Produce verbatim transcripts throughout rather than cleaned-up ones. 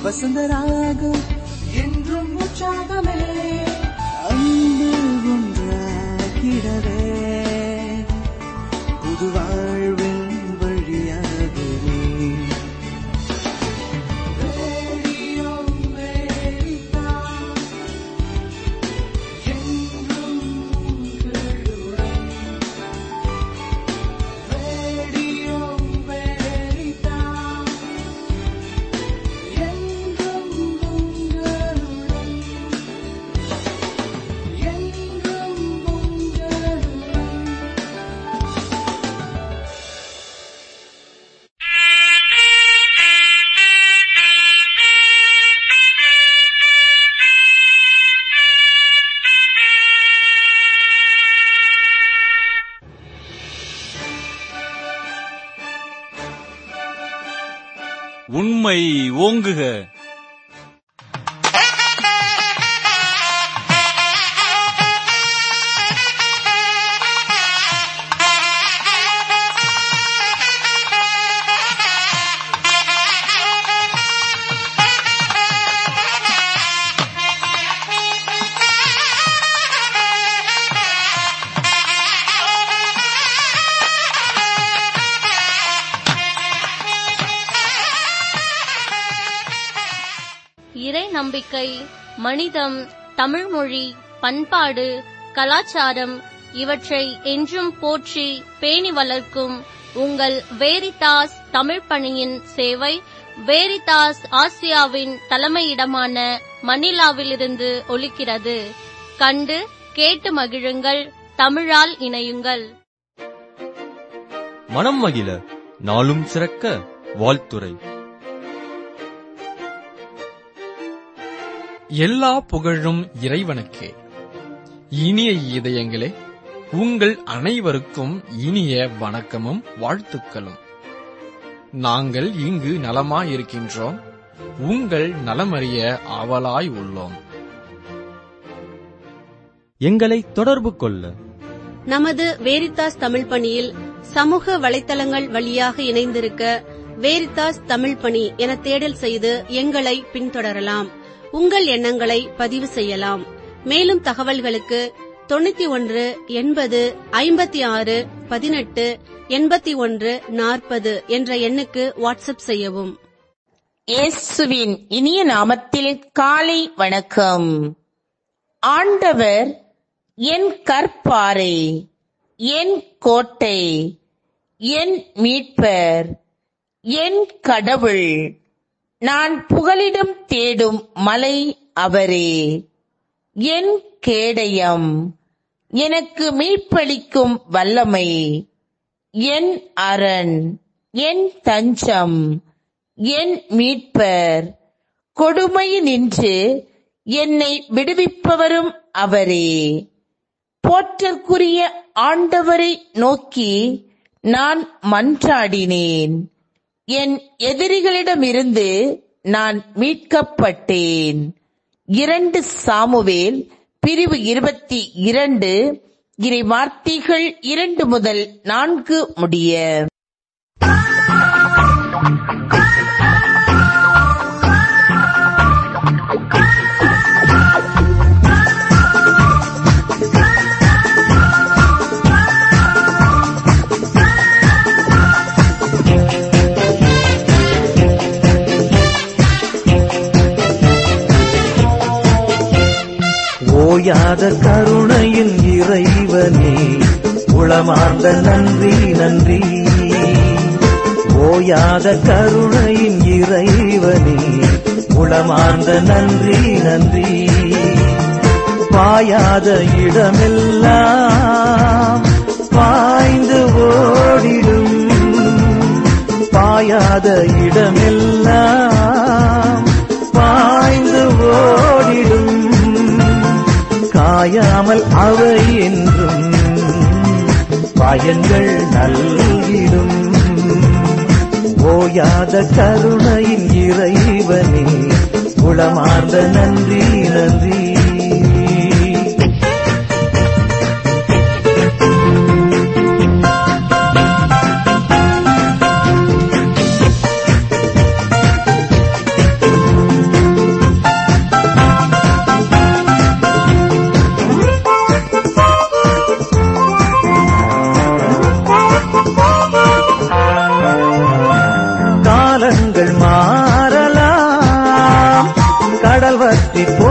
வசந்தராகம் என்றும் உற்சாகமே அன்பு ஒன்றாகிடவே புது வாழ்வின் வழியாகவே ரேடியோ அமெரிக்கா என்றும் உங்களுடன். ரேடியோ அமெரிக்கா என்றும் உங்களுடன். என்றும் உங்களுடன். உண்மை ஓங்குக. இறை நம்பிக்கை, மனிதம், தமிழ்மொழி, பண்பாடு, கலாச்சாரம் இவற்றை என்றும் போற்றி பேணி வளர்க்கும் உங்கள் வேரிதாஸ் தமிழ் பணியின் சேவை வேரிதாஸ் ஆசியாவின் தலைமையிடமான மணிலாவிலிருந்து ஒலிக்கிறது. கண்டு கேட்டு மகிழுங்கள். தமிழால் இணையுங்கள். மனம் மகிழ நாளும் சிறக்க வாழ்த்துரை. எல்லா புகழும் இறைவனுக்கே. இனிய இதயங்களே, உங்கள் அனைவருக்கும் இனிய வணக்கமும் வாழ்த்துக்களும். நாங்கள் இங்கு நலமாயிருக்கின்றோம். உங்கள் நலமறிய ஆவலாய் உள்ளோம். எங்களை தொடர்பு கொள்ள நமது வேரிதாஸ் தமிழ் பணியில் சமூக வலைத்தளங்கள் வழியாக இணைந்திருக்க வேரிதாஸ் தமிழ் பணி என தேடல் செய்து எங்களை பின்தொடரலாம். உங்கள் எண்ணங்களை பதிவு செய்யலாம். மேலும் தகவல்களுக்கு தொண்ணூத்தி ஒன்று எண்பது ஐம்பத்தி ஆறு பதினெட்டு எண்பத்தி ஒன்று நாற்பது என்ற எண்ணுக்கு வாட்ஸ்அப் செய்யவும். இயேசுவின் இனிய நாமத்தில் காலை வணக்கம். ஆண்டவர் என் கற்பாரை, என் கோட்டை, என் மீட்பர், என் கடவுள், நான் புகலிடம் தேடும் மலை அவரே. என் கேடயம், எனக்கு மீட்பளிக்கும் வல்லமை, என் அரண், என் தஞ்சம், என் மீட்பர், கொடுமையினின்று என்னை விடுவிப்பவரும் அவரே. போற்றற்குரிய ஆண்டவரை நோக்கி நான் மன்றாடினேன். என் எதிரிகளிடமிருந்து நான் மீட்கப்பட்டேன். இரண்டு சாமுவேல் பிரிவு இருபத்தி இரண்டு இறை வார்த்தைகள் இரண்டு முதல் நான்கு முடிய. ஓயாத கருணையின் இறைவனே, உளமார்ந்த நன்றி நன்றி. ஓயாத கருணையின் இறைவனே, உளமார்ந்த நன்றி நன்றி. பாயாத இடமெல்லாம் பாய்ந்து ஓடிடும், பாயாத இடமெல்லாம் பாய்ந்து ஓடிடும். காயாமல் அவை என்றும் பயன்கள் நல்கிடும். ஓயாத கருணையின் இறைவனே, உளமார்ந்த நன்றி நன்றி.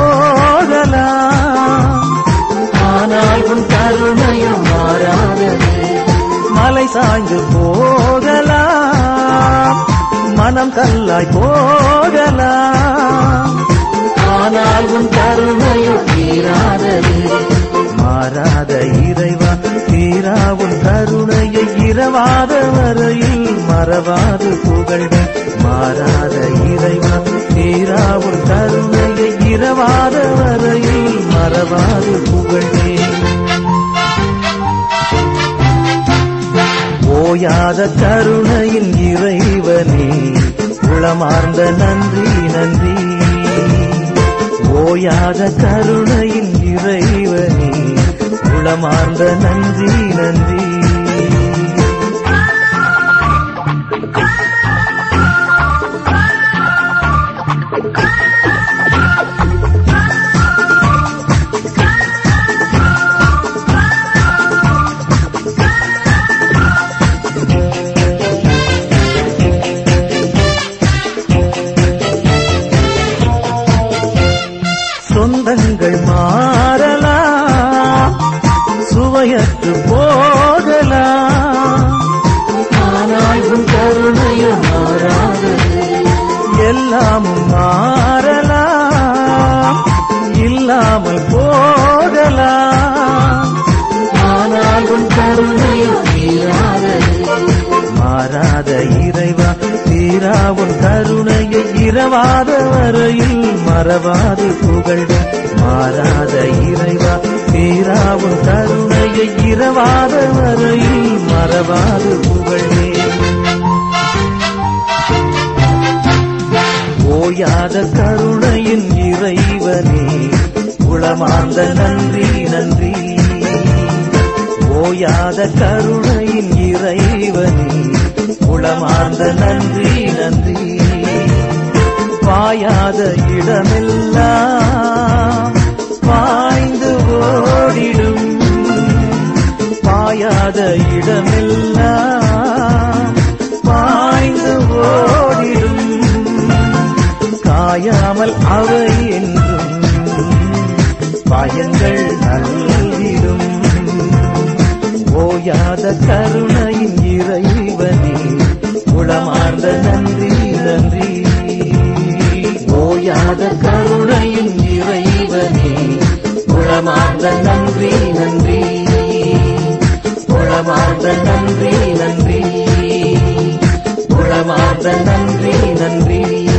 போகலாம், ஆனால் உன் கருணையும் மாறாதது. மலை சாய்ந்து போகலாம், மனம் கல்லாய் போகலாம், ஆனால் உன் கருணையும் தீராதது. மாறாத இறைவா, தீரா உன் கருணையை இரவாத வரையில் மறவாது புகழ்க. மாறாத இறைவா, தீரா உன் கருணையை இரவாத வரையில் மறவாது புகழ்க. ஓயாத கருணையின் இறைவனே, உளமார்ந்த நன்றி நன்றி. ஓயாத கருணையின் இறைவனே, உளமார்ந்த நன்றி நன்றி. சொந்தங்கள் மாறலாம், சுவையற்று போகலாம், ஆனால் உன் கருணையும் மாறாதது. எல்லாமும் மாறலாம், இல்லாமல் போகலாம், ஆனால் உன் கருணையும் தீராதது. மாறாத இறைவா, தீரா உன் கருணையை இரவாத வரையில் மறவாது புகழ்க. மாறாத இறைவா, தீரா உன் கருணையை இரவாத வரையில் மறவாது புகழ்க. ஓயாத கருணையின் இறைவனே, உளமார்ந்த நன்றி நன்றி. ஓயாத கருணையின் இறைவனே, உளமார்ந்த நன்றி நன்றி. பாயாத இடமெல்லாம் பாய்ந்து ஓடிடும், பாயாத இடமெல்லாம் பாய்ந்து ஓடிடும், காயாமல் அவை என்றும் பயங்கள் நல்கிடும். ஓயாத கருணையின் இறைவனே, உளமார்ந்த நன்றி நன்றி. ஓயாத கருணையின் இறைவனே, உளமார்ந்த நன்றி நன்றி. உளமார்ந்த நன்றி நன்றி. உளமார்ந்த நன்றி நன்றி.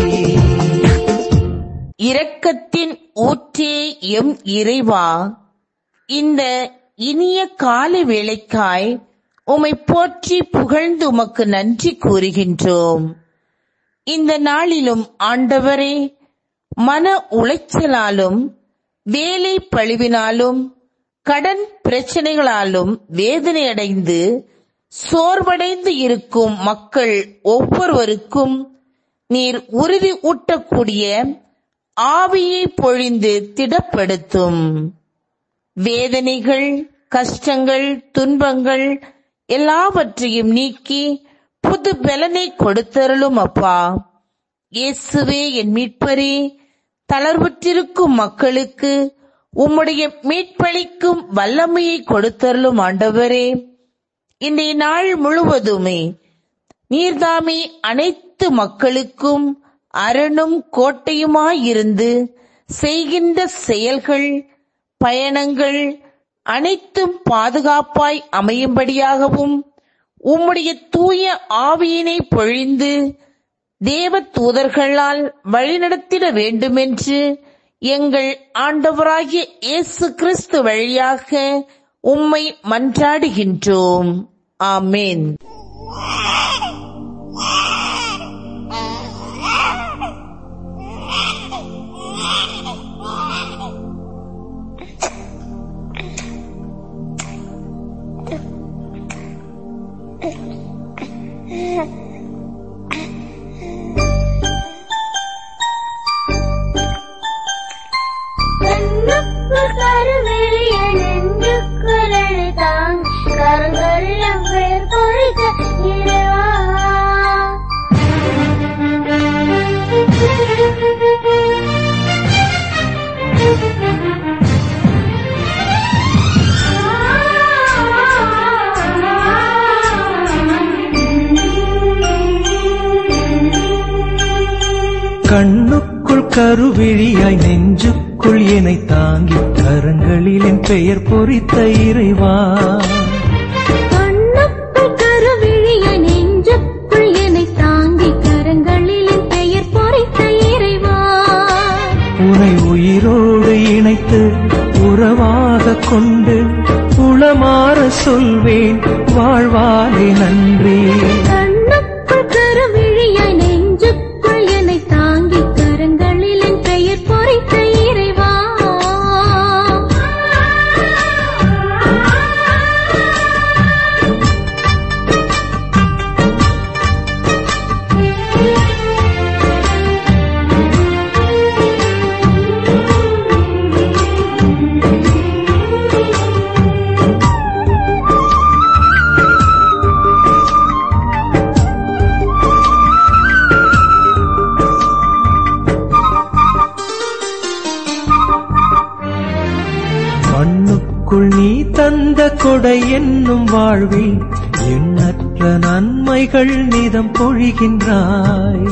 இரக்கத்தின் ஊற்றே எம் இறைவா, இந்த இனிய காலை வேளைக்காய் உம்மை போற்றி புகழ்ந்து உமக்கு நன்றி கூறுகின்றோம். இந்த நாளிலும் ஆண்டவரே, மன உளைச்சலாலும் வேலை பழுவினாலும் கடன் பிரச்சனைகளாலும் வேதனையடைந்து சோர்வடைந்து இருக்கும் மக்கள் ஒவ்வொருவருக்கும் நீர் உறுதி ஊட்டக்கூடிய ஆவியை பொழிந்து திடப்படுத்தும். வேதனைகள், கஷ்டங்கள், துன்பங்கள் எல்லாவற்றையும் நீக்கி புது பலனை கொடுத்தருளும் அப்பா. இயேசுவே என் மீட்பரே, தளர்வுற்றிருக்கும் மக்களுக்கு உம்முடைய மீட்பளிக்கும் வல்லமையை கொடுத்தருளும் ஆண்டவரே. இன்றைய நாள் முழுவதுமே நீர்தாமே அனைத்து மக்களுக்கும் அரணும் கோட்டையுமாயிருந்து செய்கின்ற செயல்கள், பயணங்கள் அனைத்தும் பாதுகாப்பாய் அமையும்படியாகவும் உம்முடைய தூய ஆவியினை பொழிந்து தேவ தூதர்களால் வழிநடத்திட வேண்டுமென்று எங்கள் ஆண்டவராகிய இயேசு கிறிஸ்து வழியாக உம்மை மன்றாடுகின்றோம். ஆமென். கண்ணுக்குள் கருவிழியாய் நெஞ்சுக்குள் என்னை தாங்கி கரங்களில் என் பெயர் பொறித்த இறைவா, கண்ணுக்குள் கருவிழியாய் நெஞ்சுக்குள் என்னை தாங்கி கரங்களில் என் பெயர் பொறித்த இறைவா, உனை உயிரோடு இணைத்து உறவாக கொண்டு உளமாற சொல்வேன் வாழ்வாலே நன்றி. கண்ணுக்குள் கருவிழியாய் நெஞ்சுக்குள் என்னை தாங்கி கரங்களில் என் பெயர் பொறித்த இறைவா, மண்ணுக்குள் நீ தந்த கொடை என்னும் வாழ்வில் எண்ணற்ற நன்மைகள் நிதம் பொழிகின்றாய்.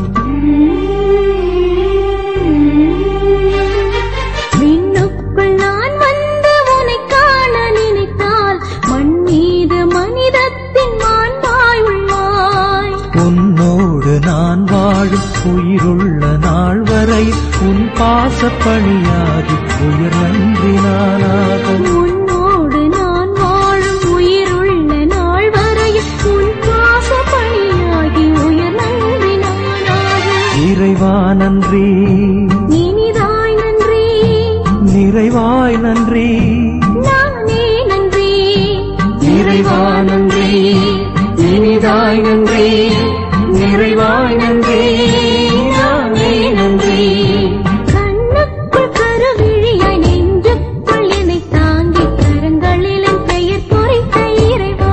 விண்ணுக்குள் நான் வந்து உன்னை காண நினைத்தால் மண் மீது மனிதத்தின் மாண்பாய் உள்ளாய். உன்னோடு நான் வாழும் உயிருள்ள நாள் வரை உன் பாச பணியாகி உயிர் நன்றி நானாக. உன்னோடு நான் வாழும் உயிருள்ள நாள் வரையில் உன் பாச பணியாகி உயிர் நன்றி நானாக. இறைவா நன்றி, இனிதாய் நன்றி, நிறைவாய் நன்றி, நானே நன்றி. இறைவா நன்றி, இனிதாய் நன்றி, நிறைவாய் நன்றி, நானே நன்றி. கண்ணுக்குள் கருவிழியாய் நெஞ்சுக்குள் என்னை தாங்கி கரங்களில் என் பெயர் பொறித்த இறைவா,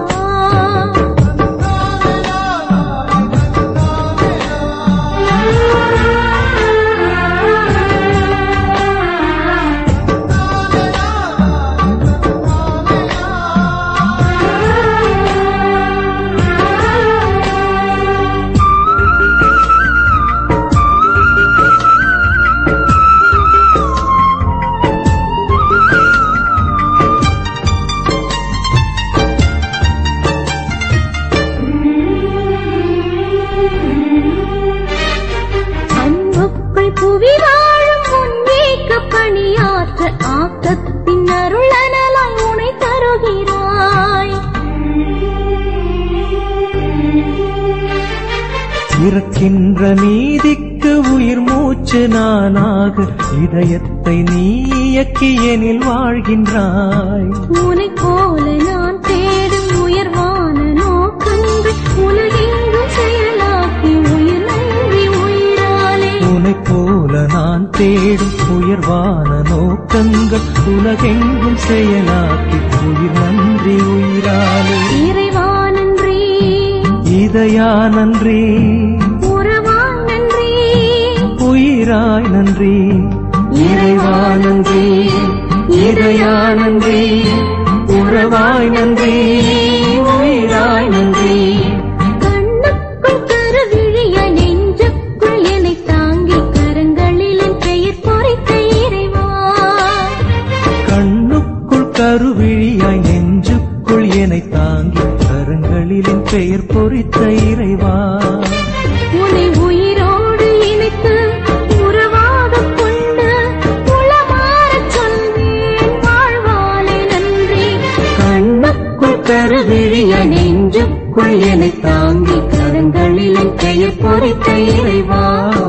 அன்புக்குள் புவி வாழும் உன்வேக்க பணியாற்ற ஆக்கத்தின் அருளனலாய் உனை தருகிறாய். இறக்கின்ற நீதிக்கு உயிர் மூச்சு நானாக இதயத்தை நீ இயக்கி எனில் வாழ்கின்றாய். உனை போல நான் தேடும் உயர்வான நோக்கங்கள் உலகெங்கும் செயலாக்கி உயிர் நன்றி உயிராலே. உனை போல நான் தேடும் உயர்வான நோக்கங்கள் உலகெங்கும் செயலாக்கி உயிர் நன்றி உயிராலே. இறைவா நன்றி, இதயா நன்றி, உறவாய் நன்றி, உயிராய் நன்றி. இறைவா நன்றி, இதயா நன்றி, உறவாய் நன்றி, உயிராய் நன்றி. கண்ணுக்குள் கருவிழியாய் நெஞ்சுக்குள் என்னை தாங்கி கரங்களில் என் பெயர் பொறித்த இறைவா, கண்ணுக்குள் கருவிழியாய் நெஞ்சுக்குள் என்னை தாங்கி கரங்களில் என் பெயர் பொறித்த இறைவா, உன்னை உயிரோடு இணைத்து உறவாக கொண்டு உளமாறச் சொல்வேன் வாழ்வாலே நன்றி. கண்ணுக்குள் கருவிழியாய் நெஞ்சுக்குள் என்னை தாங்கி கரங்களில் என் பெயர் பொறித்த இறைவா.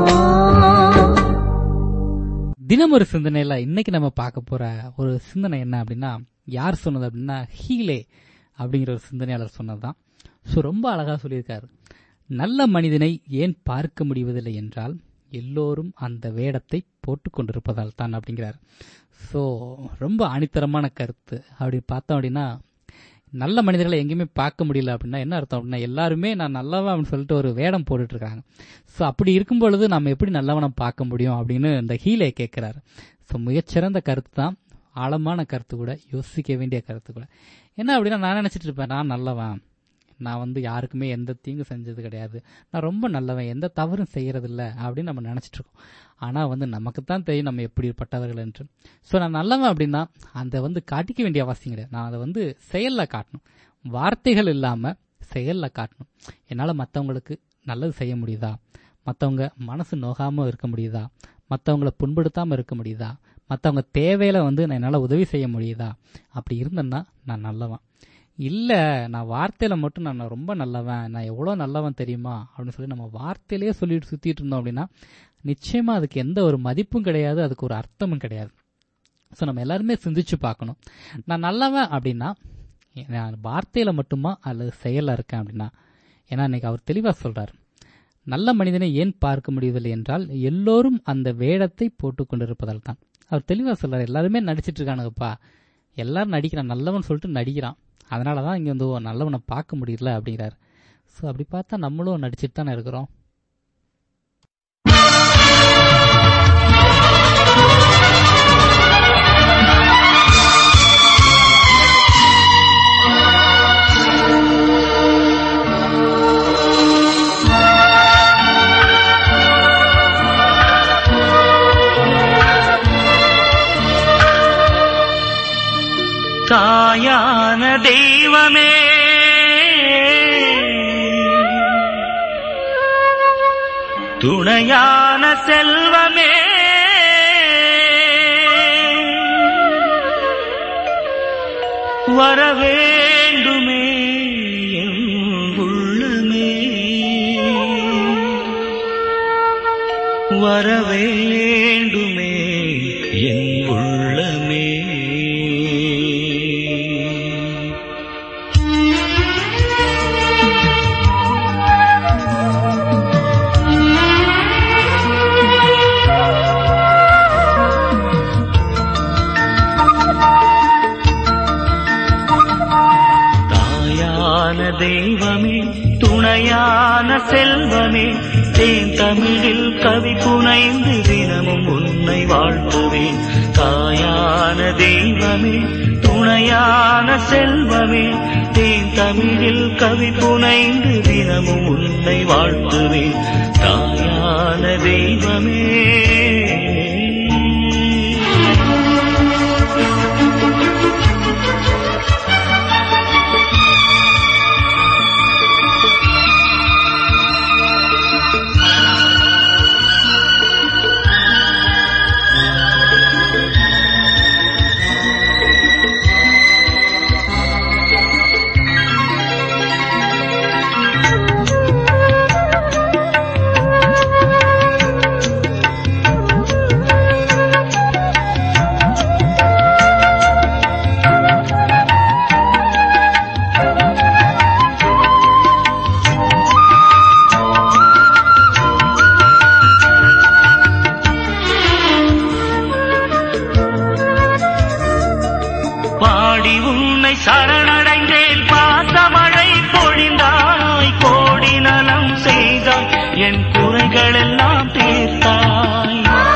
தினம் ஒரு சிந்தனையில இன்னைக்கு நம்ம பார்க்க போற ஒரு சிந்தனை என்ன அப்படின்னா, யார் சொன்னது அப்படின்னா ஹீலே அப்படிங்கிற ஒரு சிந்தனையாளர் சொன்னதுதான். ஸோ ரொம்ப அழகா சொல்லியிருக்காரு. நல்ல மனிதனை ஏன் பார்க்க முடிவதில்லை என்றால் எல்லோரும் அந்த வேடத்தை போட்டுக் கொண்டிருப்பதால் தான் அப்படிங்கிறார். ஸோ ரொம்ப அணித்தரமான கருத்து. அப்படி பார்த்தோம் அப்படின்னா நல்ல மனிதர்களை எங்கேயுமே பார்க்க முடியல அப்படின்னா என்ன அர்த்தம் அப்படின்னா எல்லாருமே நான் நல்லவன் அப்படின்னு சொல்லிட்டு ஒரு வேடம் போட்டுட்டு இருக்காங்க. ஸோ அப்படி இருக்கும் பொழுது நம்ம எப்படி நல்லவனை பார்க்க முடியும் அப்படின்னு இந்த ஹீலே கேட்கிறாரு. ஸோ மிகச்சிறந்த கருத்து தான், ஆழமான கருத்து கூட, யோசிக்க வேண்டிய கருத்து கூட. என்ன அப்படின்னா நான் நினைச்சிட்டு இருப்பேன் நான் நல்லவன், நான் வந்து யாருக்குமே எந்த தீங்கு செஞ்சது கிடையாது, நான் ரொம்ப நல்லவன், எந்த தவறும் செய்யறதில்ல அப்படின்னு நம்ம நினைச்சிட்டு இருக்கோம். ஆனா வந்து நமக்கு தான் தெரியும் நம்ம எப்படிப்பட்டவர்கள் என்று. ஸோ நான் நல்லவன் அப்படின்னா அந்த வந்து காட்டிக்க வேண்டிய அவசியம் கிடையாது. நான் அதை வந்து செயல்ல காட்டணும், வார்த்தைகள் இல்லாம செயல்ல காட்டணும். என்னால மற்றவங்களுக்கு நல்லது செய்ய முடியுதா, மற்றவங்க மனசு நோகாம இருக்க முடியுதா, மற்றவங்களை புண்படுத்தாம இருக்க முடியுதா, மற்றவங்க தேவையில வந்து நான் என்னால் உதவி செய்ய முடியுதா, அப்படி இருந்தேன்னா நான் நல்லவன். இல்லை நான் வார்த்தையில மட்டும் நான் ரொம்ப நல்லவன், நான் எவ்வளோ நல்லவன் தெரியுமா அப்படின்னு சொல்லி நம்ம வார்த்தையிலேயே சொல்லிட்டு சுத்திட்டு இருந்தோம் அப்படின்னா நிச்சயமா அதுக்கு எந்த ஒரு மதிப்பும் கிடையாது, அதுக்கு ஒரு அர்த்தமும் கிடையாது. ஸோ நம்ம எல்லாருமே சிந்திச்சு பார்க்கணும். நான் நல்லவன் அப்படின்னா நான் வார்த்தையில மட்டுமா அல்லது செயலா இருக்கேன் அப்படின்னா. ஏன்னா இன்னைக்கு அவர் தெளிவா சொல்றாரு, நல்ல மனிதனை ஏன் பார்க்க முடியவில்லை என்றால் எல்லோரும் அந்த வேடத்தை போட்டுக் கொண்டிருப்பதால் தான். அவர் தெளிவா சொல்றாரு, எல்லாருமே நடிச்சிட்டு இருக்கானுங்கப்பா, எல்லாரும் நடிக்கிறான், நல்லவன் சொல்லிட்டு நடிக்கிறான், அதனாலதான் இங்க வந்து நல்லவனை பார்க்க முடியல அப்படிங்கிறாரு. ஸோ அப்படி பார்த்தா நம்மளும் நடிச்சிட்டு தானே இருக்கிறோம். தாயான தெய்வமே, துணையான செல்வமே, வரவேண்டுமே என் உள்ளமே, வரவேண்டுமே என் உள்ளமே. தெய்வமே, துணையான செல்வமே, தேன் தமிழில் கவி புனைந்து தினமும் உன்னை வாழ்த்துவேன். தாயான தெய்வமே, துணையான செல்வமே, தேன் தமிழில் கவி புனைந்து தினமும் உன்னை வாழ்த்துவேன். தாயான தெய்வமே, சரணடைந்தேன், பாசமழை பொழிந்தாய், கோடி நலம் செய்தாய், என் குறைகள் எல்லாம் தீர்த்தாய்.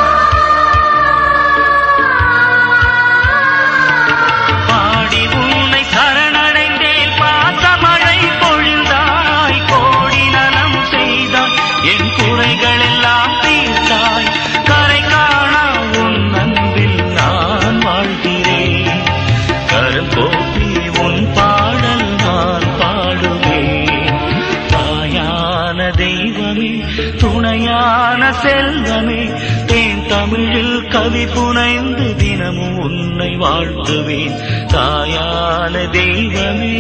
பாடி உன்னை சரணடைந்தேன், பாசமழை பொழிந்தாய், கோடி நலம் செய்தாய், என் குறைகள் எல்லாம் தீர்த்தாய். கரை காணா உன் அன்பில் நான் வாழ்கிறேன், கரும்போக்கி உன் பாடல் நான் பாடுவேன். தாயான தெய்வமே, துணையான செல்வமே, தேன் தமிழில் கவி புனைந்து தினமும் உன்னை வாழ்த்துவேன். தாயான தெய்வமே,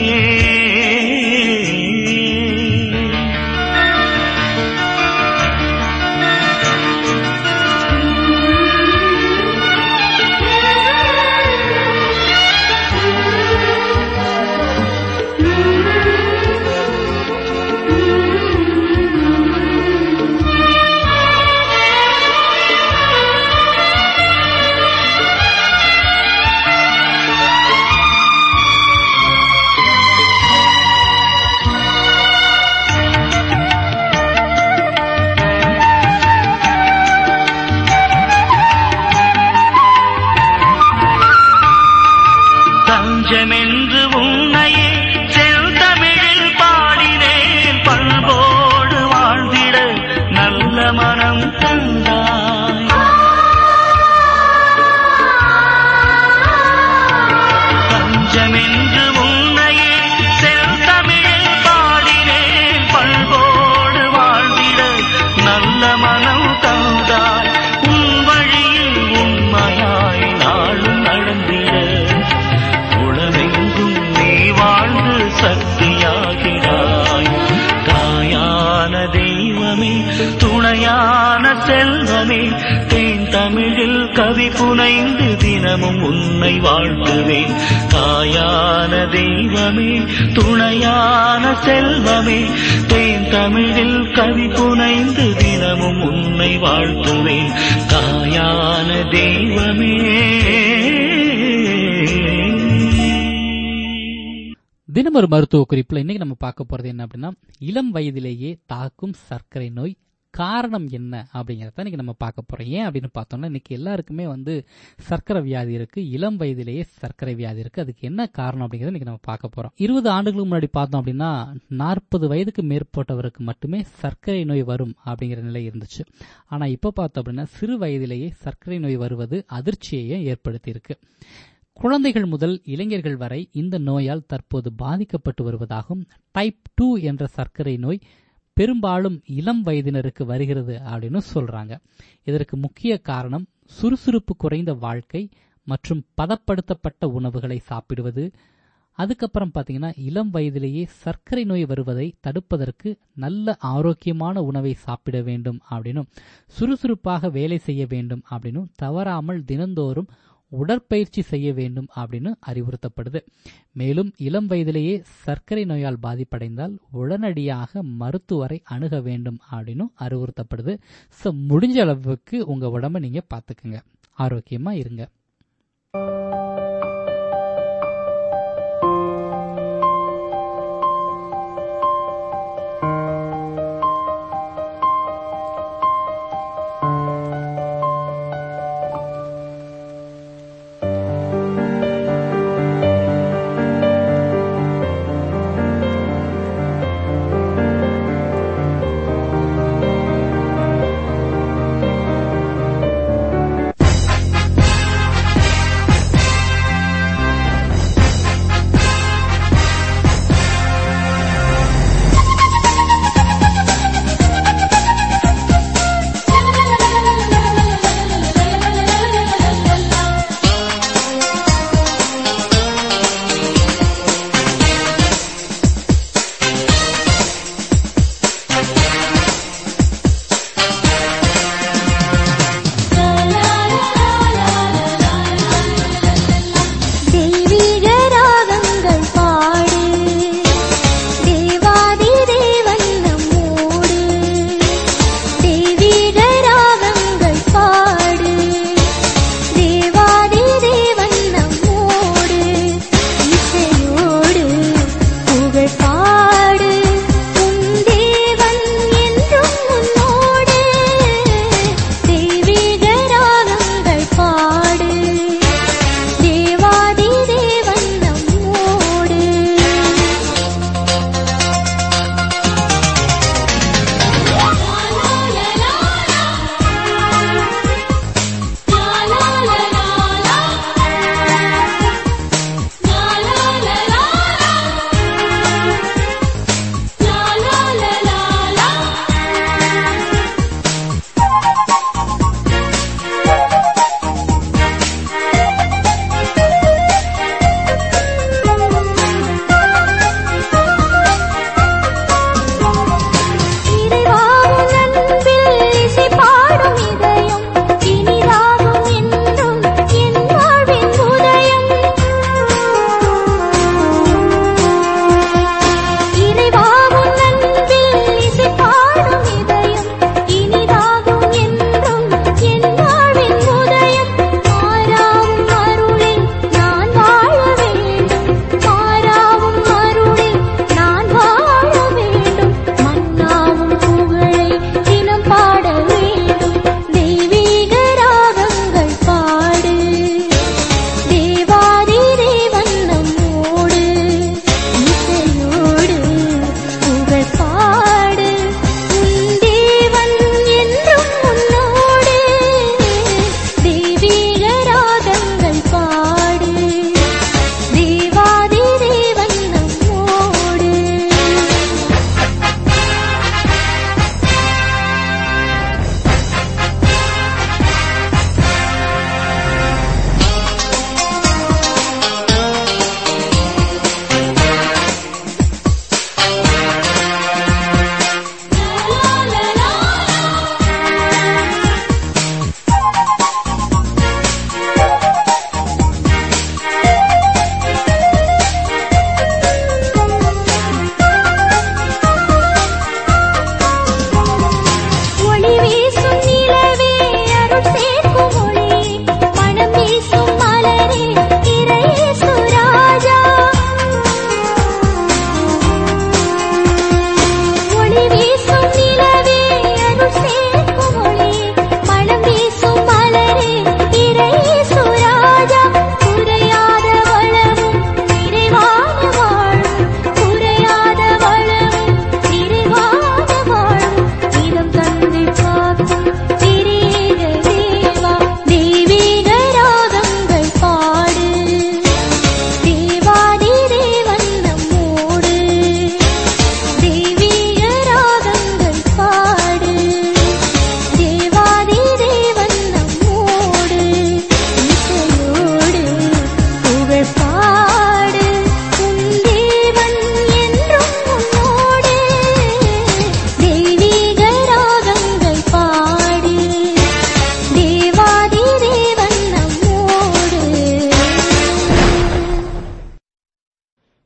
என்று உன்னையே செல் தமிழில் பாடி கவி புனைந்து தினமும் உன்னை வாழ்த்துவேன். தாயான தெய்வமே, துணையான செல்வமே, தேன் தமிழில் கவி புனைந்து தினமும் உன்னை வாழ்த்துவேன். தாயான தெய்வமே. தினமொரு மருத்துவ குறிப்புல இன்னைக்கு நம்ம பார்க்க போறது என்ன அப்படின்னா, இளம் வயதிலேயே தாக்கும் சர்க்கரை நோய் காரணம் என்ன அப்படிங்கறத இன்னைக்கு நம்ம பார்க்க போறோம். ஏன் அப்படின்னு பார்த்தோம்னா, இன்னைக்கு எல்லாருக்குமே வந்து சர்க்கரை வியாதி இருக்கு, இளம் வயதிலேயே சர்க்கரை வியாதி இருக்கு. அதுக்கு என்ன காரணம் அப்படிங்கறத இன்னைக்கு நம்ம பார்க்க போறோம். இருபது ஆண்டுகளுக்கு முன்னாடி பார்த்தோம் அப்படின்னா நாற்பது வயதுக்கு மேற்பட்டவருக்கு மட்டுமே சர்க்கரை நோய் வரும் அப்படிங்கிற நிலை இருந்துச்சு. ஆனா இப்ப பார்த்தோம் அப்படின்னா சிறு வயதிலேயே சர்க்கரை நோய் வருவது அதிர்ச்சியை ஏற்படுத்தி இருக்கு. குழந்தைகள் முதல் இளைஞர்கள் வரை இந்த நோயால் தற்போது பாதிக்கப்பட்டு வருவதாகவும், டைப் டூ என்ற சர்க்கரை நோய் பெரும்பாலும் இளம் வயதினருக்கு வருகிறது அப்படின்னு சொல்றாங்க. இதற்கு முக்கிய காரணம் சுறுசுறுப்பு குறைந்த வாழ்க்கை மற்றும் பதப்படுத்தப்பட்ட உணவுகளை சாப்பிடுவது. அதுக்கப்புறம் பாத்தீங்கன்னா இளம் வயதிலேயே சர்க்கரை நோய் வருவதை தடுப்பதற்கு நல்ல ஆரோக்கியமான உணவை சாப்பிட வேண்டும் அப்படின்னும், சுறுசுறுப்பாக வேலை செய்ய வேண்டும் அப்படின்னும், தவறாமல் தினந்தோறும் உடற்பயிற்சி செய்ய வேண்டும் அப்படின்னு அறிவுறுத்தப்படுது. மேலும் இளம் வயதிலேயே சர்க்கரை நோயால் பாதிப்படைந்தால் உடனடியாக மருத்துவரை அணுக வேண்டும் அப்படின்னு அறிவுறுத்தப்படுது. ஸோ முடிஞ்ச அளவுக்கு உங்க உடம்ப நீங்க பாத்துக்குங்க, ஆரோக்கியமா இருங்க.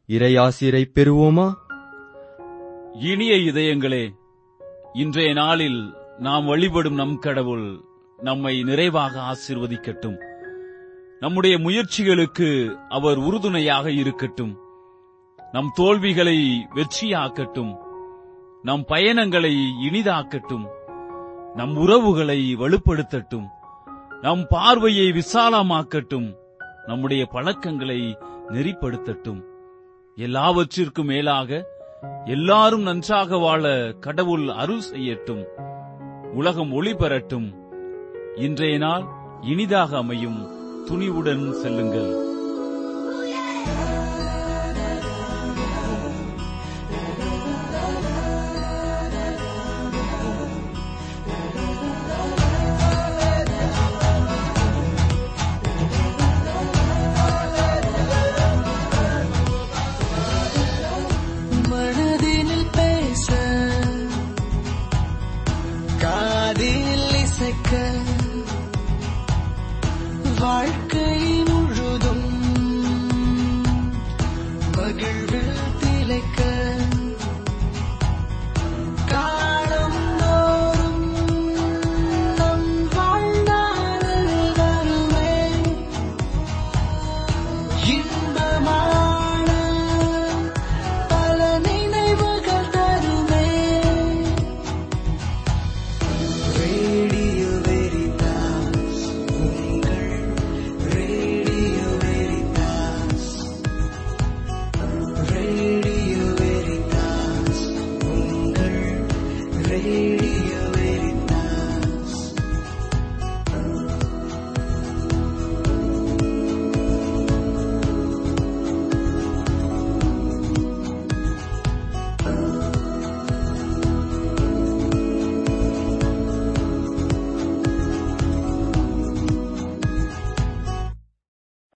இறையாசிரை பெறுவோமா? இனிய இதயங்களே, இன்றைய நாளில் நாம் வழிபடும் நம் கடவுள் நம்மை நிறைவாக ஆசீர்வதிக்கட்டும். நம்முடைய முயற்சிகளுக்கு அவர் உறுதுணையாக இருக்கட்டும். நம் தோல்விகளை வெற்றியாக்கட்டும். நம் பயணங்களை இனிதாக்கட்டும். நம் உறவுகளை வலுப்படுத்தட்டும். நம் பார்வையை விசாலமாக்கட்டும். நம்முடைய பழக்கங்களை நெறிப்படுத்தட்டும். எல்லாவற்றிற்கும் மேலாக எல்லாரும் நன்றாக வாழ கடவுள் அருள் செய்யட்டும். உலகம் ஒளி பெறட்டும். இன்றைய நாள் இனிதாக அமையும். துணிவுடன் செல்லுங்கள்.